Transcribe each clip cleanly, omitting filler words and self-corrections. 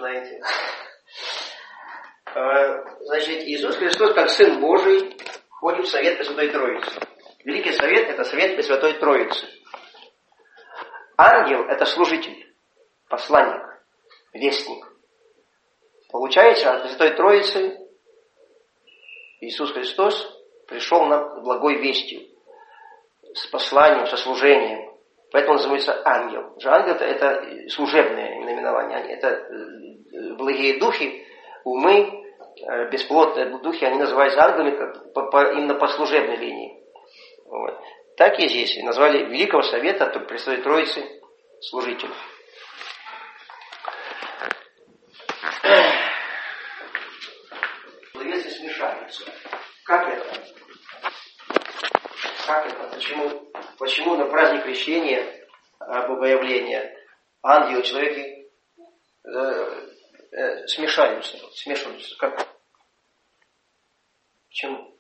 знаете. Значит, Иисус Христос, как Сын Божий, входит в Совет Пресвятой Троицы. Великий Совет – это Совет Пресвятой Троицы. Ангел – это служитель, посланник, вестник. Получается, от Пресвятой Троицы Иисус Христос пришел нам благой вестью, с посланием, со служением. Поэтому он называется ангел. Ангел – это служебное наименование. Это благие духи, умы, бесплотные духи, они называются ангелами именно по служебной линии. Вот. Так и здесь. Назвали Великого Совета Пресвятой Троицы служителем. Благовестие смешаются. Как это? Как это? Почему на праздник крещения, богоявления, ангелы и человеки смешиваются? Как? Почему?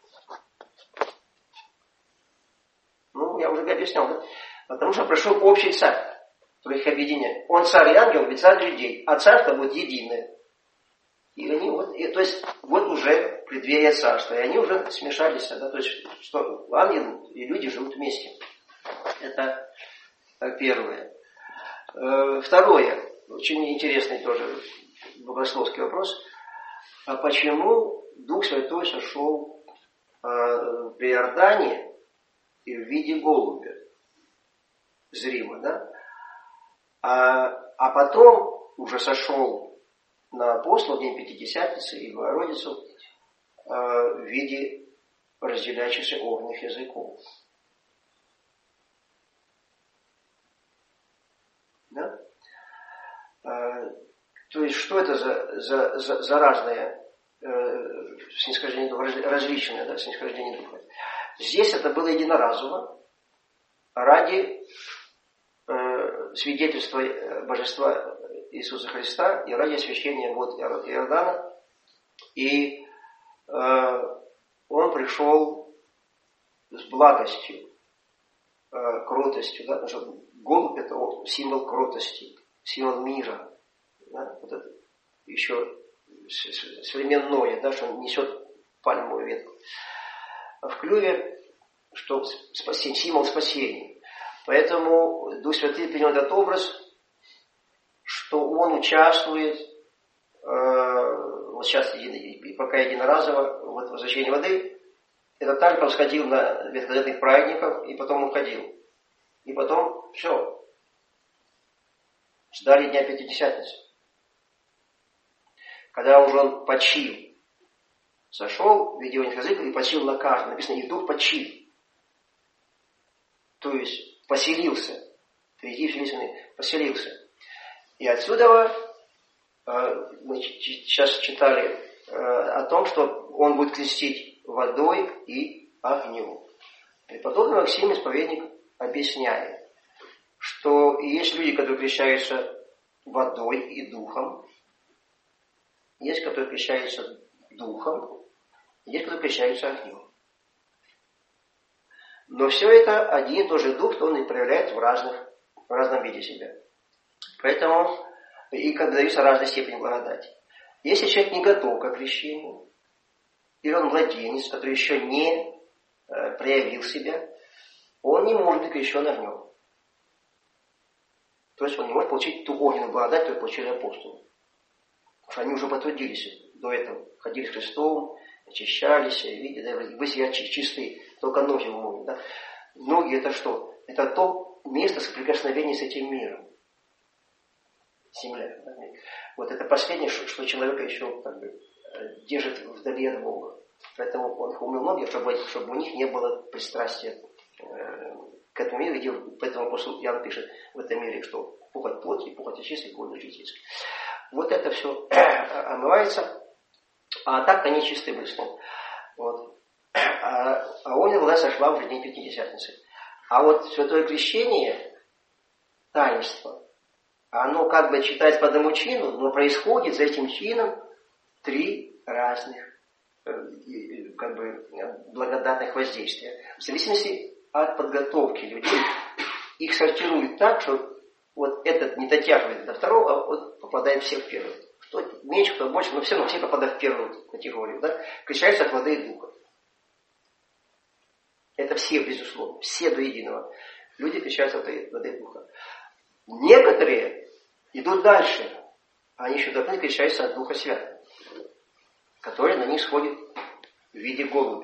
Ну, я уже объяснял, да? Потому что пришел общий царь, который их объединяет. Он царь и ангел, ведь царь людей, а царство будет единое. И они то есть вот уже преддверие царства, и они уже смешались, да, то есть что ангел и люди живут вместе. Это первое. Второе, очень интересный тоже богословский вопрос. А почему Дух Святой сошел при Иордане и в виде голубя зримо, да? А потом уже сошел на апостолов, день Пятидесятницы и Богородицу в виде разделяющихся огненных языков. Да? То есть, что это за разное снисхождение духа, различное, да, снисхождение духа? Здесь это было единоразово ради свидетельства божества Иисуса Христа и ради освящения вод Иордана. И он пришел с благостью, кротостью, да, потому что голубь – это символ кротости, символ мира. Да, вот это еще современное, да, что он несет пальмовую ветку. А в клюве, что символ спасения. Поэтому Дух Святый принял этот образ, что он участвует, вот сейчас пока единоразово, вот в возвращении воды, это так, как он сходил на ветхозаветных праздников, и потом уходил. И потом все. Ждали Дня Пятидесятницы. Когда уже он почил, сошел в виде огненных языков и почил на каждом. Написано, и Дух почил. То есть поселился. Впереди Вселенной поселился. И отсюда мы сейчас читали о том, что он будет крестить водой и огнем. Преподобный Максим, исповедник, объясняет, что есть люди, которые крещаются водой и духом, есть, которые крещаются духом, есть, которые крещаются огнем. Но все это один и тот же дух, то он и проявляет в разном виде себя. Поэтому и как даются разной степени благодати. Если человек не готов к крещению, или он младенец, который еще не проявил себя, он не может быть крещен огнем. То есть он не может получить ту огненную благодать, которую получили апостолы. Потому что они уже потрудились до этого. Ходили с Христом, очищались, видели, да, вы себя чистые, только ноги умоют. Да? Ноги это что? Это то место соприкосновения с этим миром. Земля. Да? Вот это последнее, что человека еще как бы держит вдали от Бога. Поэтому он умыл ноги, чтобы у них не было пристрастия к этому миру. Поэтому апостол Иоанн пишет в этом мире, что похоть плоти, похоть очистки, боль житейская. Вот это все омывается, а так они чисты мыслом. Вот. А огненная вода сошла уже в день Пятидесятницы. А вот святое крещение, таинство, оно как бы читается по одному чину, но происходит за этим чином 3 разных как бы благодатных воздействия. В зависимости от подготовки людей, их сортируют так, что вот этот не дотягивает до второго, а вот попадает всех в первый. Кто меньше, кто больше, но все равно все попадают в первую категорию. Да? Крещаются от воды и духа. Это все, безусловно, все до единого. Люди крещаются от воды и духа. Некоторые идут дальше. Они еще должны крещаются от Духа Святого, который на них сходит в виде голубя.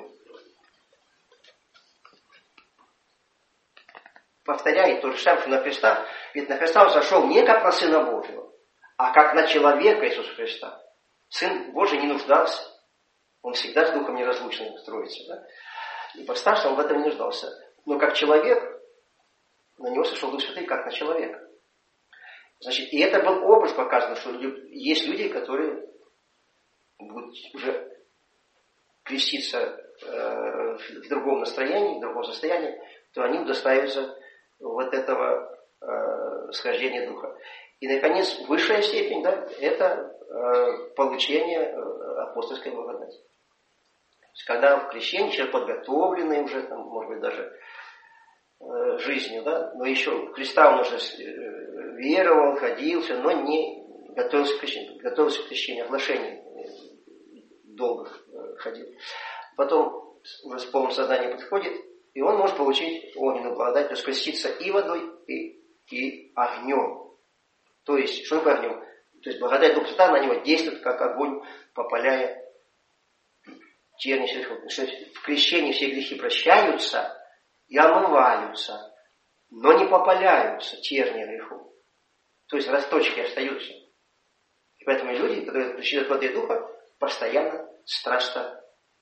Повторяет то же самое, что на Христа. Ведь на Христа он сошел не как на Сына Божьего, а как на человека Иисуса Христа. Сын Божий не нуждался. Он всегда с Духом неразлучным строится. Да? И постарше он в этом не нуждался. Но как человек, на него сошел Дух Святый, как на человека. Значит, и это был образ показан, что есть люди, которые будут уже креститься в другом настроении, в другом состоянии, то они удостаиваются вот этого схождения Духа. И, наконец, высшая степень, да, это получение апостольской благодати. То есть, когда в крещении человек подготовленный уже, там, может быть, даже жизнью, да, но еще в Христа он уже веровал, ходил, но не готовился к крещению, оглашению долгих ходил. Потом уже с полным сознанием подходит, и он может получить огненную благодать, то есть креститься и водой, и огнем. То есть, что такое огнем? То есть благодать Духа Святого на него действует, как огонь, попаляя тернии всех грехов. В крещении все грехи прощаются и омываются, но не попаляются тернии грехов. То есть росточки остаются. И поэтому люди, которые крещены от воды и духа, постоянно страстно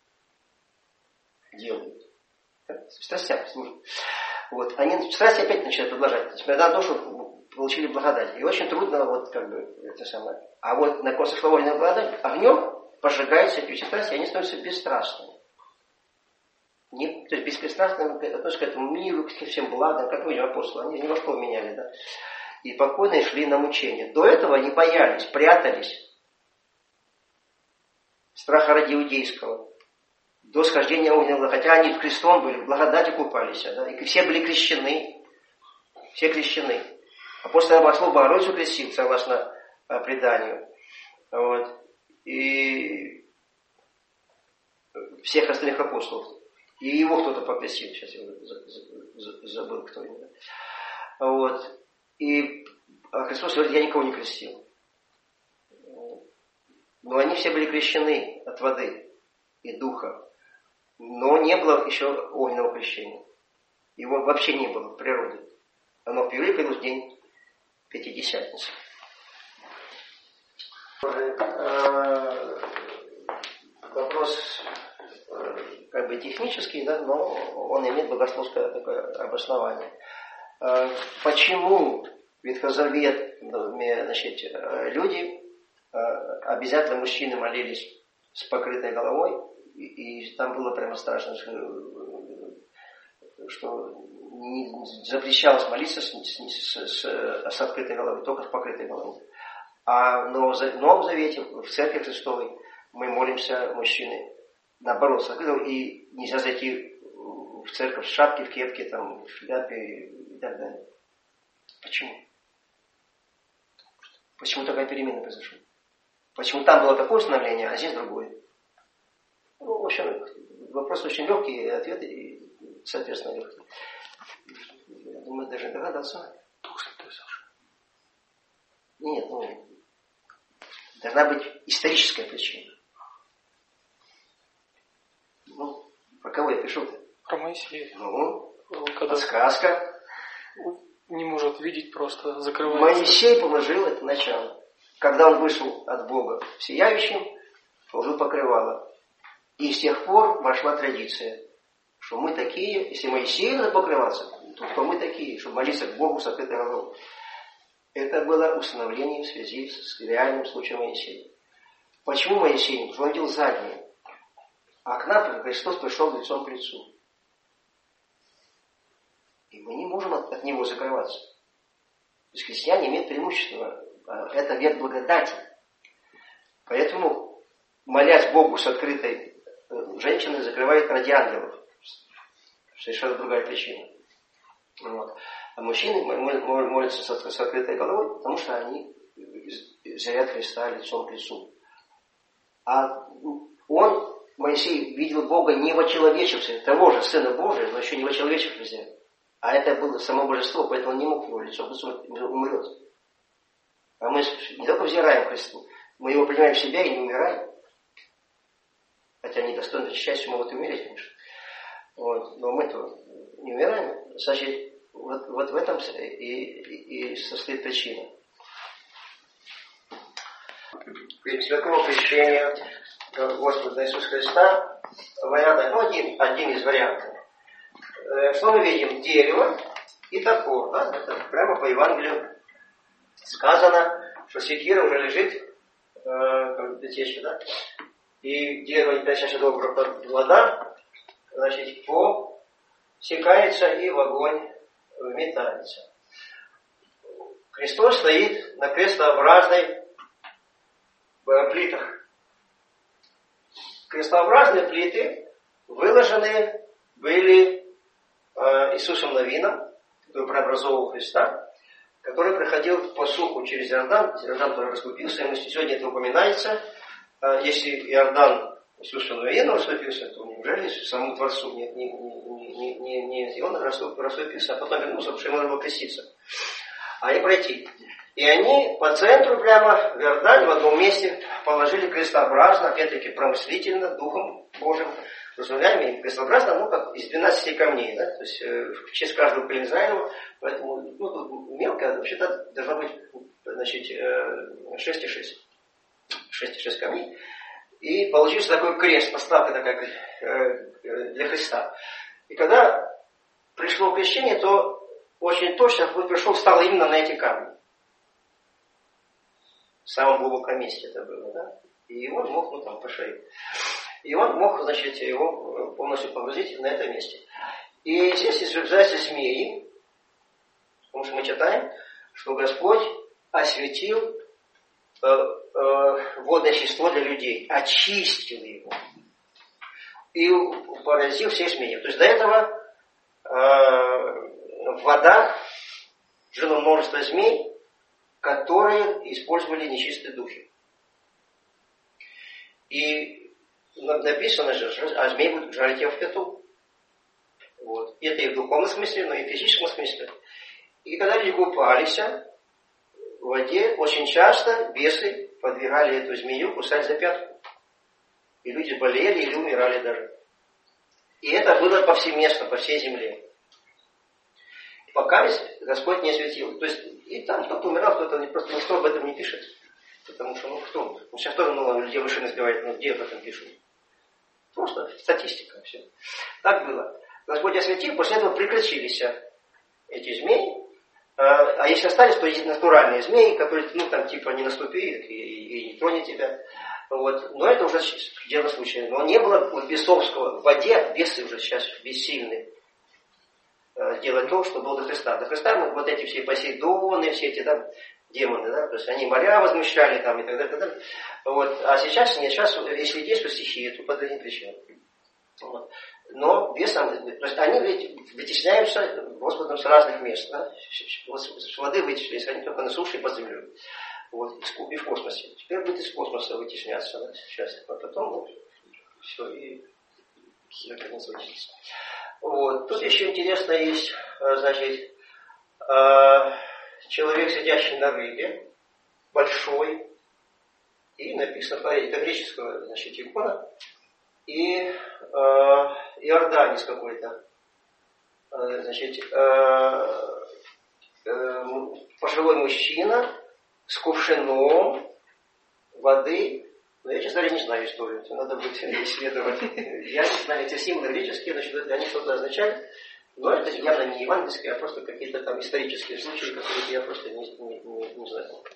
делают. Страстям служат. Вот. Они страсти опять начинают продолжать. Несмотря на то, что получили благодать. И очень трудно, вот как бы, это самое. А вот на косословольную благодать огнем пожигаются эти страсти, и они становятся бесстрастными. То есть беспристрастно относятся к этому миру, к всем благам, как мы видим апостолы. Они ни во что меняли, да. И покойные шли на мучение. До этого они боялись, прятались. Страха ради иудейского. До схождения огненного, хотя они в крестом были, в благодати купались, да, и все были крещены. Все крещены. Апостол Богослов Богородицу крестил, согласно преданию. Вот. И всех остальных апостолов. И его кто-то покрестил. Сейчас я забыл, кто именно. Вот. И Христос говорит, я никого не крестил. Но они все были крещены от воды и духа. Но не было еще огненного крещения. Его вообще не было в природе. Оно впервые появилось в день Пятидесятницы. Вопрос как бы технический, да, но он имеет богословское такое обоснование. Почему ветхозаветные, значит, люди, обязательно мужчины молились с покрытой головой, и там было прямо страшно, что не запрещалось молиться с открытой головой, только с покрытой головой. А в Новом Завете, в Церкви Христовой, мы молимся, мужчины, наоборот, с открытой головой, и нельзя зайти в церковь в шапке, в кепке, там, в шляпе и так далее. Почему? Почему такая перемена произошла? Почему там было такое установление, а здесь другое? Ну, в общем, вопрос очень легкий, ответы, соответственно, легкие. Я думаю, даже догадаться. Дух Святой сошел. Нет, должна быть историческая причина. Ну, про кого я пишу-то? Про Моисея. Когда сказка. Не может видеть, просто закрывается. Моисей положил это начало. Когда он вышел от Бога сияющим, положил покрывало. И с тех пор вошла традиция, что мы такие, если Моисею надо покрываться, то мы такие, чтобы молиться к Богу с открытой головой. Это было установление в связи с реальным случаем Моисея. Почему Моисей? Потому что он видел заднее. А к нам Христос пришел лицом к лицу. И мы не можем от него закрываться. То есть христиане имеют преимущество. Это век благодати. Поэтому, молясь Богу с открытой, женщиной закрывает ради ангелов. Совершенно другая причина. Вот. А мужчины молятся с открытой головой, потому что они заряд Христа лицом к лицу. А он, Моисей, видел Бога не вочеловечившим, того же Сына Божия, но еще не вочеловечившим. А это было само божество, поэтому он не мог его лицом к лицу, умрет. А мы не только взираем Христу, мы его принимаем в себя и не умираем. Хотя они достойны счастья могут и умереть, конечно. Вот. Но мы-то не умираем. Значит, вот в этом и состоит причина. При святого крещения Господа Иисуса Христа вариант, один из вариантов. Что мы видим? Дерево и топор. Да? Это прямо по Евангелию сказано, что секира уже лежит в печи, да? И дерево не 5 чаша доброго плода, значит, посекается и в огонь вметается. Христос стоит на крестообразной плитах. Крестообразные плиты выложены были Иисусом Навином, который преобразовывал Христа, который проходил по суху через Иордан. Иордан тоже расступился, и сегодня это упоминается. Если Иордан Иисусу Навину расступился, то неужели самому Творцу не он расступился, а потом вернулся, потому что ему надо было креститься. А не пройти. И они по центру прямо в Иордане в одном месте положили крестообразно, опять-таки промыслительно, Духом Божьим, разумляем, и крестообразно, ну, как из 12 камней, да, то есть в честь каждого колена Израилева, поэтому, ну, тут мелко, вообще-то должно быть, значит, 6,6 камней. И получился такой крест, поставка такая для Христа. И когда пришло крещение, то очень точно он пришел, встал именно на эти камни. В самом глубоком месте это было, да? И он мог, ну там, по шее. И он мог, значит, его полностью погрузить на это месте. И здесь изображаются змеи, потому что мы читаем, что Господь осветил водное вещество для людей, очистил его и поразил всех змеев. То есть до этого в водах жило множество змей, которые использовали нечистые духи. И написано же, а змей будет жарить его в пету. Вот. И это и в духовном смысле, но и в физическом смысле. И когда люди купались в воде, очень часто бесы подвигали эту змею, кусали за пятку. И люди болели или умирали даже. И это было повсеместно, по всей земле. Пока Господь не осветил. То есть и там кто-то умирал, кто-то просто никто об этом не пишет. Потому что, ну кто? Ну, сейчас тоже много людей машины сбивает, но где об этом пишут? Просто статистика, все. Так было. Господь осветил, после этого прекратились эти змеи. А если остались, то есть натуральные змеи, которые, ну, там, типа, не наступит и не тронет тебя. Вот. Но это уже дело случая. Но не было вот бесовского. В воде бесы уже сейчас бессильны делать то, что было до Христа. До Христа вот эти все Посейдоны, все эти там демоны, да, то есть они моря возмущали там и так далее, так далее. Вот. А сейчас нет, сейчас, если действует стихия, то под одним причинам. Вот. Но бесам, то есть они ведь вытесняются Господом с разных мест. Да? С воды вытеснились, они только на суше и под землей. Вот. И в космосе. Теперь будет из космоса вытесняться. Да? Сейчас, а потом ну, все, и наконец вытеснится. Вот. Тут еще интересно есть, значит, человек, сидящий на рыбе, большой, и написано, это греческого, значит, икона, и иорданец какой-то, значит, пожилой мужчина с кувшином воды. Но я, честно говоря, не знаю историю, это надо будет исследовать. Я не знаю, эти символы греческие, значит, они что-то означают, но это явно не евангельские, а просто какие-то там исторические случаи, которые я просто не знаю.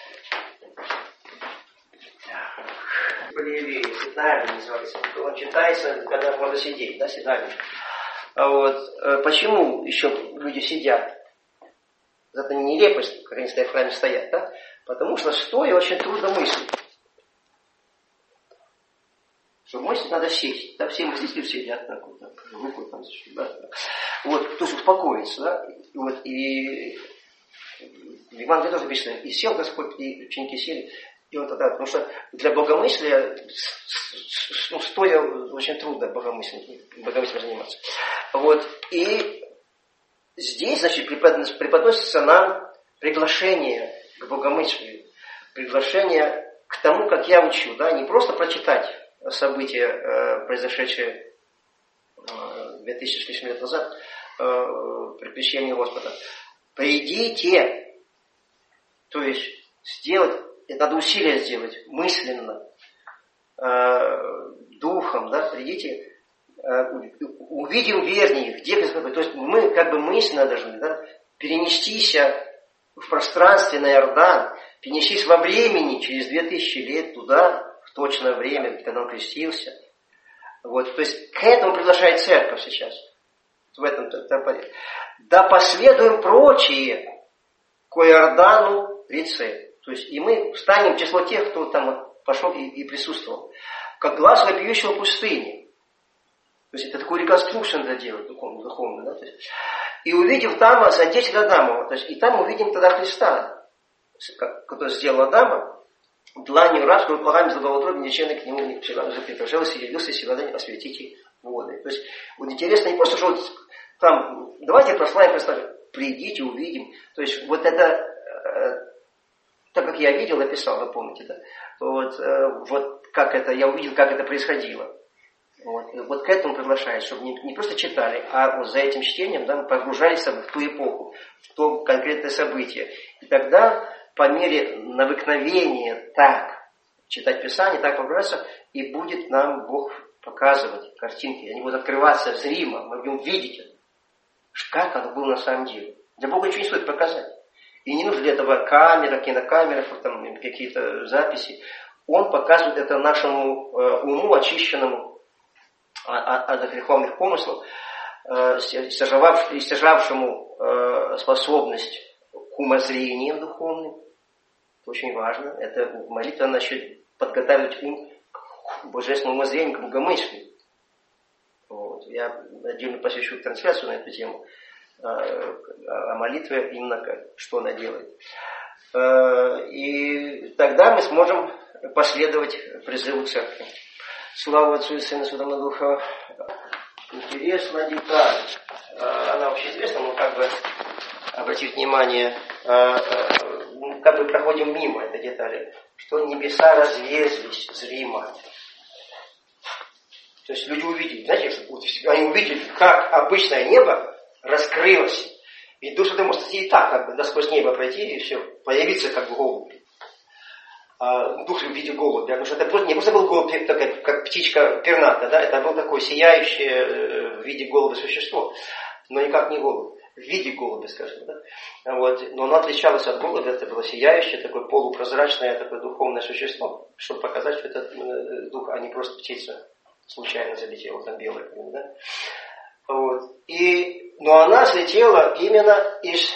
Полиевеи, синагога называется. Он читается, когда можно сидеть, да, синагога. А вот почему еще люди сидят? Это не нелепость, как они стоят в храме стоят, да? Потому что стоя очень трудно мыслить. Чтобы мыслить, надо сесть. Да, все мыслители сидят так вот, руку там, да. Вот, то есть успокоиться, да. Вот, и Евангелии тоже написано, и сел Господь, и ученики сели. И он тогда, потому что для богомыслия, стоя, очень трудно богомыслием заниматься. Вот. И здесь, значит, преподносится нам приглашение к богомыслию, приглашение к тому, как я учу, да, не просто прочитать события, произошедшие 2000 с лишним лет назад, при крещении Господа. Придите, то есть сделать, это надо усилия сделать, мысленно, духом, да, придите, увидим вернее, где Господь. То есть мы как бы мысленно должны, да, перенестись в пространстве на Иордан, перенестись во времени через 2000 лет туда, в точное время, когда он крестился. Вот, то есть к этому приглашает церковь сейчас. В этом порядке. Да последуем прочие к Иордану реце. То есть и мы встанем в число тех, кто там пошел и присутствовал. Как глаз вопиющего в пустыне. То есть это такую реконструкцию надо делать духовную. Да? То есть, и увидев там Святителя Адамова. То есть и там увидим тогда Христа, который сделал Адама. Дланью раб, который плагами злоботробен, ничем к нему не приближался, явился силой осветите воды. То есть вот интересно не просто, что вот там, давайте прославим Христа, придите, увидим. То есть вот это, так как я видел, написал, вы помните, да? Вот как это, я увидел, как это происходило. Вот к этому приглашает, чтобы не просто читали, а вот за этим чтением, да, мы погружались в ту эпоху, в то конкретное событие. И тогда по мере навыкновения так читать Писание, так погружаться, и будет нам Бог показывать картинки. Они будут открываться зримо, мы будем видеть это, как оно было на самом деле. Для Бога ничего не стоит показать. И не нужно для этого камера, кинокамера, там, какие-то записи. Он показывает это нашему уму, очищенному от греховных помыслов, стяжавшему способность к умозрениям духовным. Это очень важно. Это молитва насчет подготовить ум к божественному умозрению, к богомыслию. Вот. Я отдельно посвящу трансляцию на эту тему. О молитве именно что она делает. И тогда мы сможем последовать призыву церкви. Слава Отцу и Сыну и Святому Духу. Интересная деталь. Она вообще известна, но как бы обратить внимание, как бы проходим мимо этой детали, что небеса разверзлись зримо. То есть люди увидели, знаете, они увидели, как обычное небо раскрылось. Ведь душа может и так, как бы, да, сквозь небо пройти и все, появиться как бы голубь. Дух в виде голубя, потому что это не просто был голубь, как птичка перната, да, это было такое сияющее в виде голубя существо, но никак не голубь, в виде голубя, скажем, да. Вот. Но оно отличалось от голубя, это было сияющее, такое полупрозрачное, такое духовное существо, чтобы показать, что это дух, а не просто птица случайно залетела, там белая, да. Вот. Но она слетела именно из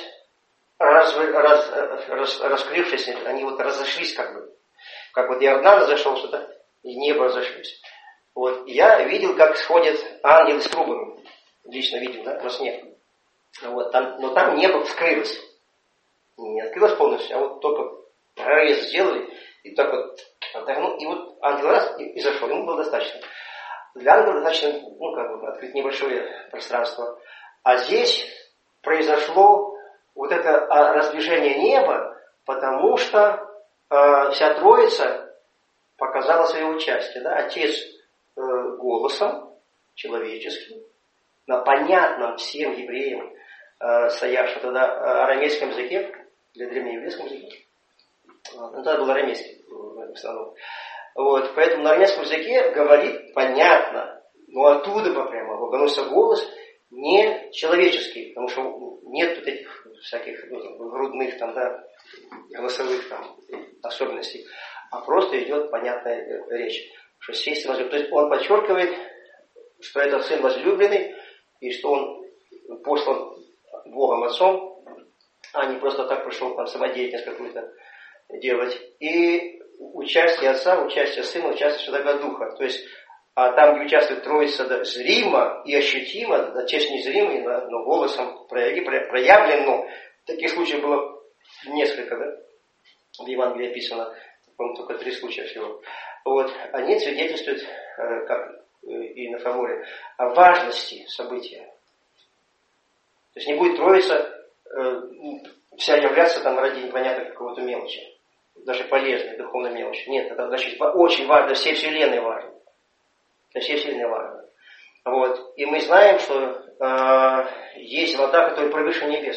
раскрывшись, они вот разошлись как бы. Как вот Иордан разошел что-то, и небо разошлись. Вот. Я видел, как сходят ангелы с трубами. Лично видел, да, во сне. Вот. Но там небо вскрылось. Не открылось полностью, а вот только прорез сделали, и так вот отогнул, и вот ангел раз и зашел. Ему было достаточно. Для ангела достаточно, как бы, открыть небольшое пространство. А здесь произошло вот это раздвижение неба, потому что вся Троица показала свое участие. Да? Отец голосом человеческим, на понятном всем евреям, стоявшем тогда арамейском языке, для древнееврейском языке. Это был арамейский в основном. Вот, поэтому на арамейском языке говорит понятно, но оттуда прямо доносится голос не человеческий, потому что нет вот этих всяких грудных там, да, голосовых там особенностей, а просто идет понятная речь, что сесть возлюбленный. То есть он подчеркивает, что это сын возлюбленный, и что он послан Богом Отцом, а не просто так пришел там самодеятельность какую-то делать. И участие Отца, участие Сына, участие Святого Духа. То есть там, где участвует Троица, да, зримо и ощутимо, отец незримый, но голосом проявлено. В таких случаях было несколько, да? В Евангелии описано, по-моему, только 3 случая всего. Вот, они свидетельствуют, как и на фаворе, о важности события. То есть не будет Троица вся являться там ради непонятно какого-то мелочи. Даже полезной, духовной мелочи. Нет, это значит очень важно, для всей Вселенной важно. Для всей Вселенной важно. Вот. И мы знаем, что есть вода, которая превыше небес.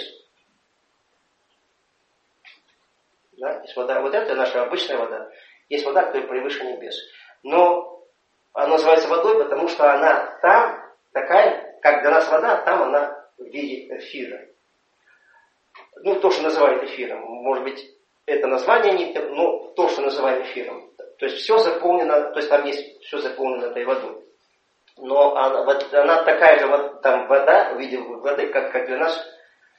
Да? Есть вода, вот это наша обычная вода. Есть вода, которая превыше небес. Но она называется водой, потому что она там такая, как для нас вода, там она в виде эфира. Ну, то, что называют эфиром. Может быть, это название не, но то, что называем эфиром. То есть все заполнено, то есть там есть все заполнено этой водой. Но она такая же там вода, в виде воды, как для нас,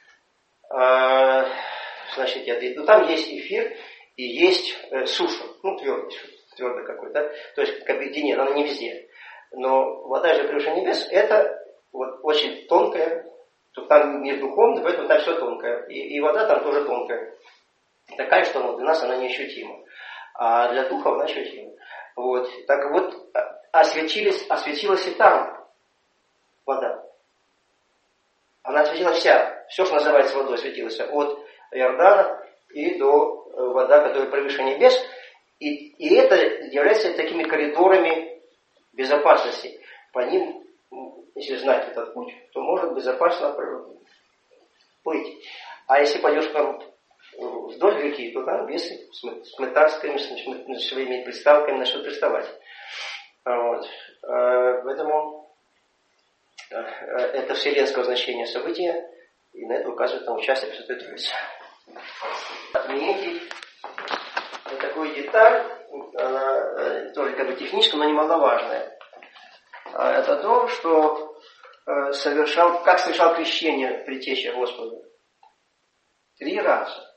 значит, ну, там есть эфир и есть суша, ну, твердый какой-то, да? То есть как объединение, она не везде. Но вода же превыше небес, это вот очень тонкая, там не духовно, поэтому там все тонкое. И вода там тоже тонкая. Такая, что для нас она неощутима. А для духа она ощутима. Вот. Так вот, осветилась и там вода. Она осветилась вся. Все, что называется водой, осветилось. От Иордана и до вода, которая превыше небес. И это является такими коридорами безопасности. По ним, если знать этот путь, то можно безопасно плыть. А если пойдешь там вдоль реки, то там бесы с метарскими, с своими приставками начнут приставать. Вот. Поэтому это вселенского значения события, и на это указывает там участие Пресвятой Троицы. Отметить такую деталь, она тоже как бы техническая, но немаловажная. Это то, что как совершал крещение Предтеча Господа. 3 раза,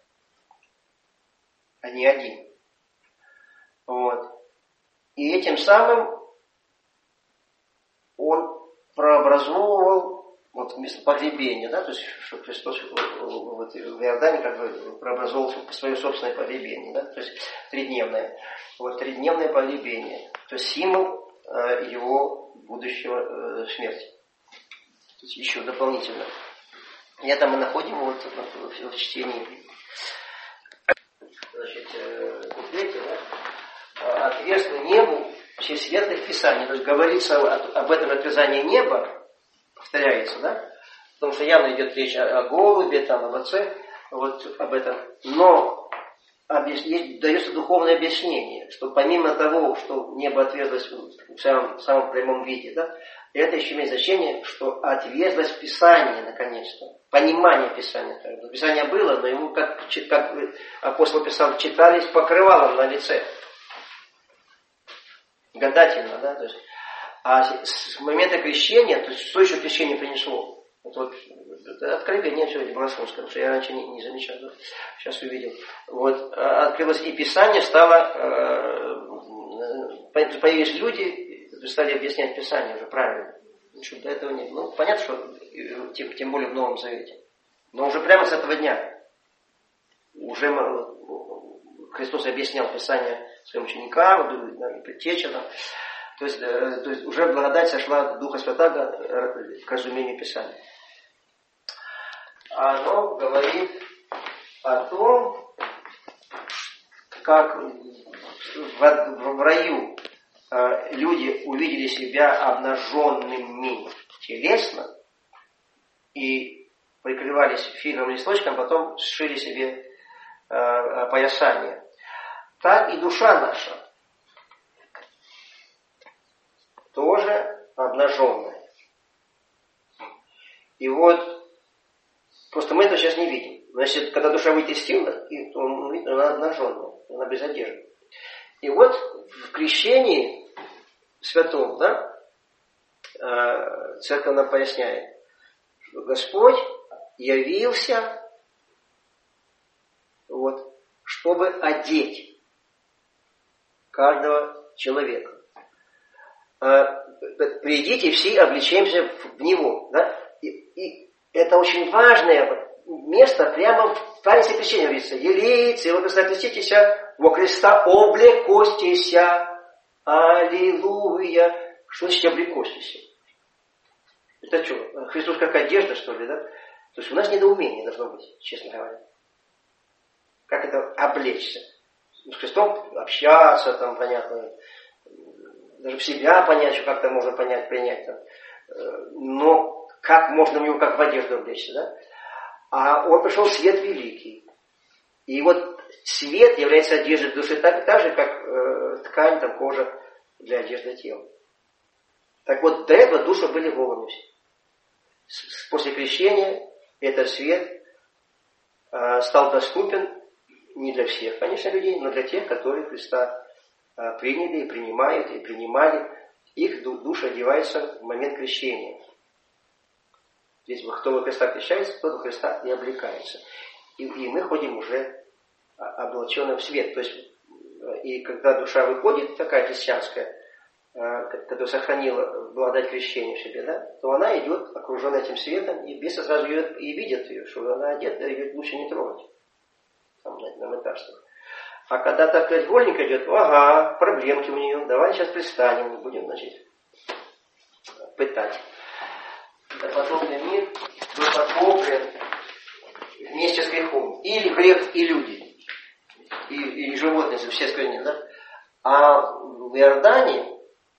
а не 1. Вот. И этим самым он прообразовывал вот вместо погребения, да, то есть что Христос вот, в Иордане как бы прообразовал свое собственное погребение, да, то есть 3-дневное. Вот 3-дневное погребение, то есть символ его будущего смерти. То есть еще дополнительно. И это мы находим вот в чтении, значит, куплете, да, отверстно небу все светлых писаний. То есть говорится об этом отвязании неба, повторяется, да, потому что явно идет речь о голубе, там, об отце, вот об этом. Но дается духовное объяснение, что помимо того, что небо отверзлось в самом прямом виде, да, это еще имеет значение, что отверзлось Писание наконец-то. Понимание Писания. Писание было, но ему, как апостол писал, читались покрывалом на лице. Гадательно, да? То есть, а с момента крещения, то есть что еще крещение принесло? Вот откровение сегодня богословское, потому что я раньше не замечал, да? Сейчас увидел. Вот, открылось и Писание, появились люди, стали объяснять Писание уже правильно. Ничего до этого нет. Ну, понятно, что тем более в Новом Завете. Но уже прямо с этого дня уже Христос объяснял Писание своим ученикам, Предтечам. То есть уже благодать сошла Духа Святаго к разумению Писания. Оно говорит о том, как в раю люди увидели себя обнаженными телесно и прикрывались фиговым листочком, потом сшили себе опоясание. Так и душа наша тоже обнаженная. И вот просто мы это сейчас не видим. Значит, когда душа выйдет из тела, то она обнаженная, она без одежды. И вот в крещении святом, да, церковь нам поясняет, что Господь явился, вот, чтобы одеть каждого человека. Придите все, облечемся в Него. Да? И это очень важное место прямо в таинстве крещения говорится. Елейцы, вы креститесь во Христа облекостися. Аллилуйя. Что значит облекостися? Это что, Христос как одежда, что ли, да? То есть у нас недоумение должно быть, честно говоря. Как это облечься? С Христом общаться, там, понятно, даже в себя понять, что как-то можно понять, принять. Там. Но как можно в него как в одежду облечься, да? А он пришел свет великий. И вот свет является одеждой души так же, как ткань, там, кожа для одежды тела. Так вот, до этого души были голыми. После крещения этот свет стал доступен не для всех, конечно, людей, но для тех, которые Христа приняли и принимают, и принимали. Их душа одевается в момент крещения. Здесь кто во Христа крещается, тот во Христа и облекается. И мы ходим уже облаченным в свет. То есть, и когда душа выходит, такая христианская, которая сохранила благодать крещения в себе, да, то она идет, окруженная этим светом, и бесы сразу ее и видят ее, что она одета, ее лучше не трогать. Там, на мытарствах. А когда, так сказать, вольник идет, ага, проблемки у нее, давай сейчас пристанем, будем, значит, пытать. Допотопный мир был потоплен вместе с грехом. Или грех, и люди. И животные, все искоренены, да? А в Иордане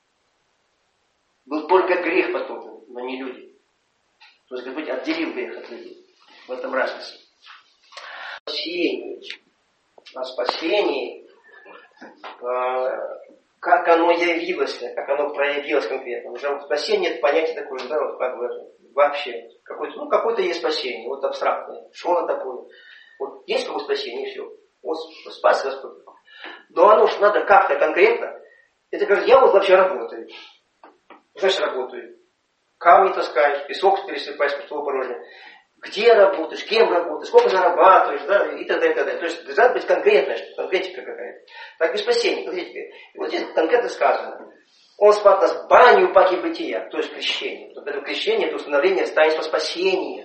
был только грех потоплен, но не люди. То есть, как быть, отделил грех от людей. В этом разница. О спасении, как оно явилось, как оно проявилось конкретно. Уже в спасении нет понятия такое, да, вот как бы вообще. Какое-то есть спасение, вот абстрактное. Что оно такое? Вот есть какое спасение, и все. Вот спас Господь. Но оно же надо как-то конкретно. Это говорит, я вот вообще работаю. Значит, работаю. Камни таскаешь, песок пересыпаешь, пустого порожня. Где работаешь, кем работаешь, сколько зарабатываешь, да, и т.д. и т.д. То есть должна быть конкретная, конкретика какая-то. Так и спасение, конкретика. И вот здесь конкретно сказано. Он спас нас баню паки бытия, то есть крещение. Вот это крещение, это установление таинства спасения.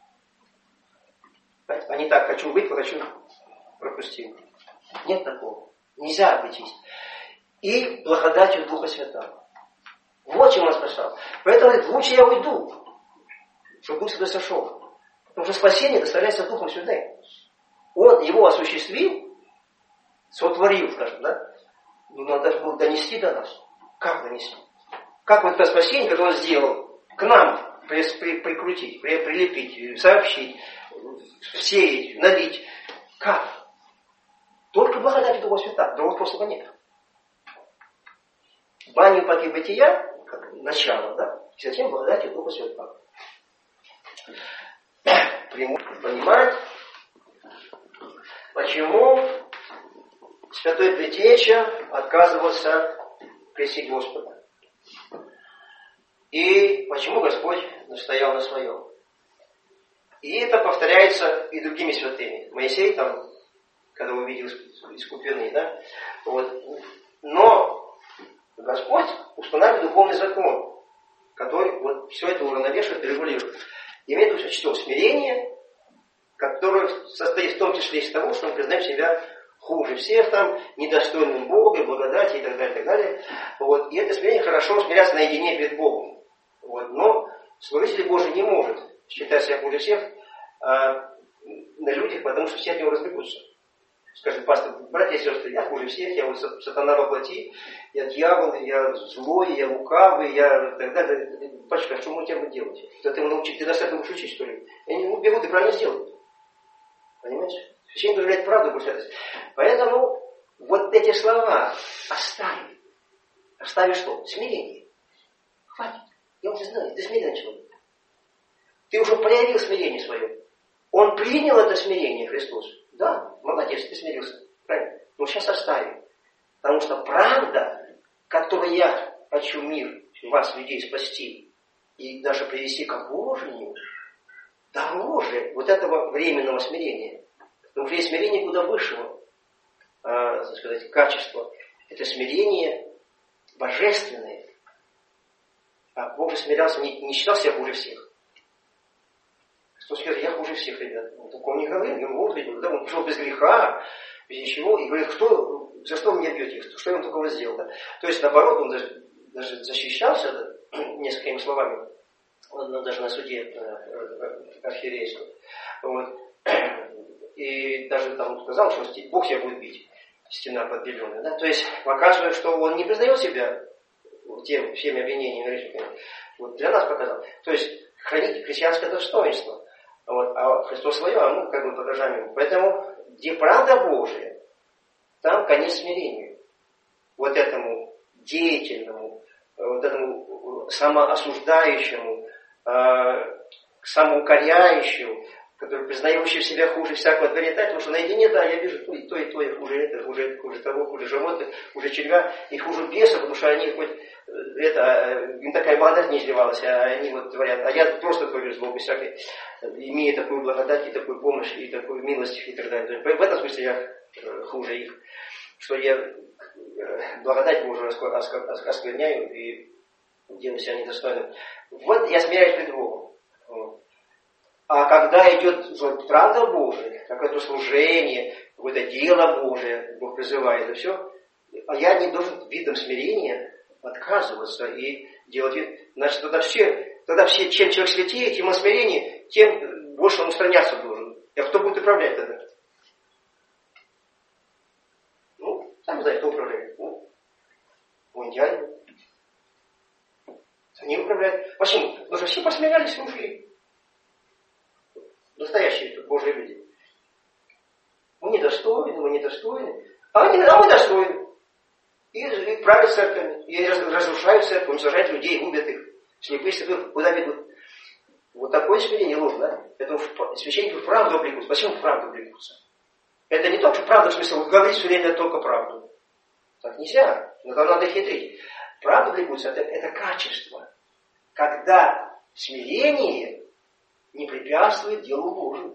А не так, хочу быть, хочу пропустить. Нет такого. Нельзя обойтись. И благодатью Духа Святого. Вот чем он спасал. Поэтому лучше я уйду, чтобы Дух Святой сошел. Потому что спасение доставляется Духом Святым. Он его осуществил, сотворил, скажем, да? Но он должен был донести до нас. Как донести? Как вот это спасение, которое он сделал, к нам прикрутить, прилепить, сообщить, всеять, налить? Как? Только благодать Духа Святого. Другого способа нет. Баню паки бытия, как начало, да? И затем благодать Духа Святого. Понимать, почему святой Предтеча отказывался крестить Господа. И почему Господь настоял на своем. И это повторяется и другими святыми. Моисей там, когда увидел искупленный, да? Вот. Но Господь устанавливает духовный закон, который вот все это уравновешивает и регулирует. Имеет в виду, что смирение, которое состоит в том числе из того, что мы признаем себя хуже всех, там, недостойным Бога, благодати и так далее, и так далее. Вот. И это смирение хорошо смиряться наедине перед Богом. Вот. Но служитель Божий не может считать себя хуже всех на людях, потому что все от него разбегутся. Скажет пастор, братья и сестры, я хуже всех, я вот сатана воплоти, я дьявол, я злой, я лукавый, я так далее. Пачка, а что мы тебе делать? Ты научить, ты нас этому учить, что ли? Они берут и правильно сделают. Понимаете? Священник должен говорить правду, пусть это. Поэтому вот эти слова оставь. Оставь что? Смирение. Хватит. Я уже знаю, ты смиренный человек. Ты уже проявил смирение свое. Он принял это смирение, Христос. Да, молодец, ты смирился. Правильно? Но сейчас оставим. Потому что правда, которой я хочу мир, вас, людей, спасти, и даже привести к Божию, дороже вот этого временного смирения. Потому что есть смирение куда высшего, так сказать, качества. Это смирение божественное. А Бог же смирялся, не считал себя хуже всех. Кто скажет, я хуже всех, ребят. Он такого не говорил, он вот видел, да, он пришел без греха, без ничего, и говорит, за что вы меня бьете, что я вам такого сделал, да? То есть, наоборот, он даже защищался, да, несколькими словами, он даже на суде архиерейском. Вот. И даже там сказал, что Бог тебя будет бить, стена подбеленная. Да? То есть показывает, что он не признает себя всеми обвинениями. Вот для нас показал. То есть хранить христианское достоинство. Вот. А Христос свое, а мы как бы подражаем ему. Поэтому, где правда Божия, там конец смирению. Вот этому деятельному, вот этому самоосуждающему, самоукоряющему, который признающий себя хуже всякого творения, потому что наедине, да, я вижу и то, я хуже это, хуже того, хуже животных, хуже червя, и хуже беса, потому что они хоть им такая благодать не изливалась, а они вот творят, а я просто творю зло без всякой, имея такую благодать, и такую помощь, и такую милость, и так далее. В этом смысле я хуже их, что я благодать Божию оскверняю и делаю себя недостойным. Вот я смиряюсь пред Богом. А когда идет правда Божия, какое-то служение, какое-то дело Божие, Бог призывает, и все, а я не должен видом смирения отказываться и делать вид. Значит, тогда все, чем человек святее, тем о смирении, тем больше он устраняться должен. А кто будет управлять тогда? Ну, сам знаешь, кто управляет. Индиане. Они управляют. Почему? Потому что все посмеялись и ушли. Настоящие Божьи люди. Мы недостойны. А мы достойны. И правят церковями, и разрушают церковь, уничтожают людей, губят их. Слепые святых куда ведут? Вот такое смирение нужно, да? Это священники в правду облекутся. Почему в правду облекутся? Это не только правда, в смысле, вот говорить все время только правду. Так нельзя. Но там надо хитрить. Правда облекутся, это качество. Когда смирение не препятствует делу Божьему.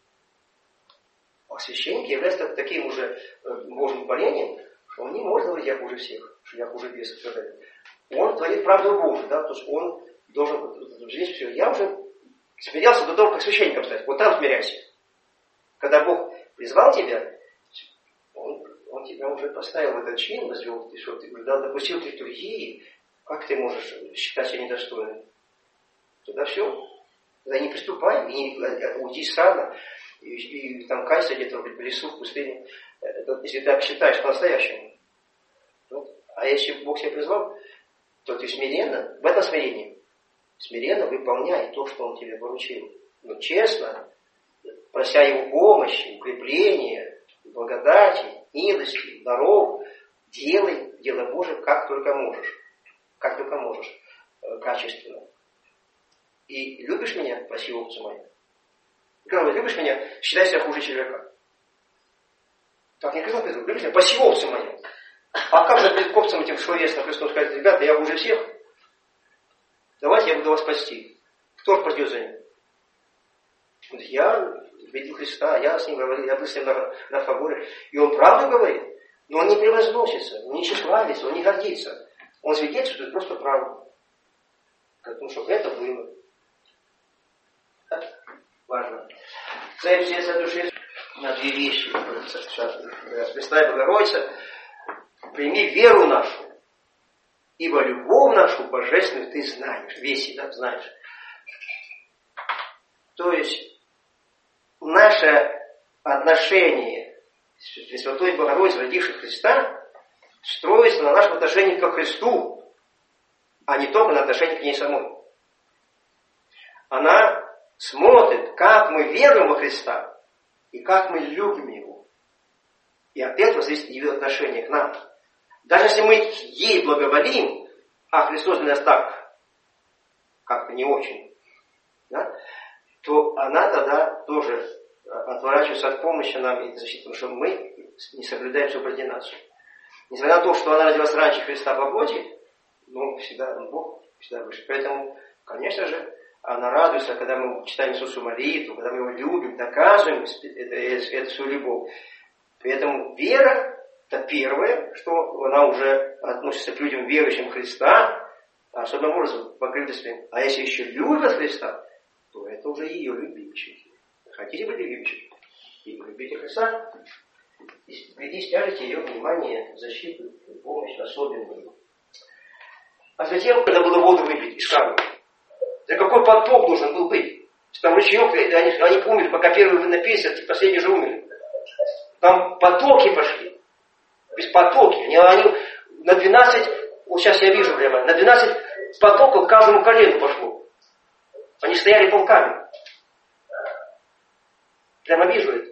А священник является таким уже Божьим творением, что он не может говорить, я хуже всех, что я хуже бесов. Он творит правду Божию, да, то есть он должен здесь все. Я уже смирялся до того, как священником стать. Вот там смиряйся. Когда Бог призвал тебя, он тебя уже поставил в этот чин, возвел, ты допустил к литургии, как ты можешь считать себя недостойным? Тогда все. Тогда не приступай, и не уйди сразу, и там кайся где-то в лесу, в пустыне, если ты так считаешь по-настоящему. Вот. А если Бог тебя призвал, то ты смиренно, в этом смиренно выполняй то, что Он тебе поручил. Но честно, прося Его помощи, укрепления, благодати, милости, даров, делай дело Божие как только можешь. Как только можешь. Качественно. И любишь меня? Проси овцу мою. Говорю, любишь меня? Считай себя хуже человека. Так не сказал, любишь меня? Проси овцу мою. А как же перед овцам этим словесно Христос сказать, ребята, я хуже всех? Давайте я буду вас спасти. Кто же пойдет за ним? Я видел Христа, я с ним говорил, я был с ним на фаворе. И он правду говорит, но он не превозносится, он не тщеславится, он не гордится. Он свидетельствует просто правду. Потому что это было. Важно. Цель сердца души на две вещи. Пресвятая Богородица, прими веру нашу, ибо любовь нашу божественную ты знаешь. Веси, да, знаешь. То есть, наше отношение с Пресвятой Богородицей, родившей Христа, строится на нашем отношении ко Христу, а не только на отношении к ней самой. Она смотрит, как мы веруем во Христа и как мы любим Его. И от этого зависит ее отношение к нам. Даже если мы ей благоволим, а Христос для нас так как-то не очень, да, то она тогда тоже отворачивается от помощи нам и защиты, потому что мы не соблюдаем субординацию. Несмотря на то, что она родилась раньше Христа по плоти, но всегда Бог всегда выше. Поэтому, конечно же, она радуется, когда мы читаем Иисусу молитву, когда мы Его любим, доказываем эту свою любовь. Поэтому вера – это первое, что она уже относится к людям, верующим в Христа, особым образом покрыты своим. А если еще любят Христа, то это уже ее любимчики. Хотите быть любимчиком? И любите Христа, и стяжите ее внимание, защиту, помощь особенную. А затем, когда было воду выпить из камня, за какой поток должен был быть? Там ручеек, они умерли, пока первые напились, а последние же умерли. Там потоки пошли. Без потоки. Они на 12, вот сейчас я вижу прямо, на 12 потоков каждому колену пошло. Они стояли полками. Прямо вижу это.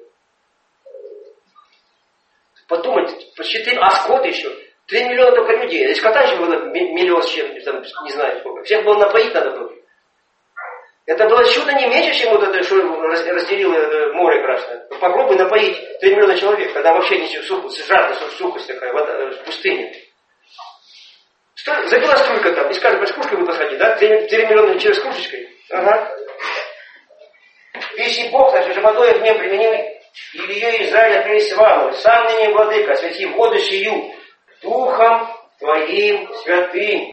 Подумать, посчитать, а скот еще. 3 миллиона только людей. Если скота еще было миллион с чем-то, там, не знаю сколько. Всех было напоить надо было. Это было чудо не меньше, чем вот это, что разделило море красное. Попробуй напоить 3 миллиона человек, когда вообще не жадность, сухость такая, вода, в пустыне. Забила струйка там, и скажет, с кружкой вы посходи, да? 3 миллиона через кружечкой. Ага. Весь Бог, значит, же водой огнем применил, и ее Израиль открылись вам. Сам ныне, владыка, освети воду сию Духом Твоим святым.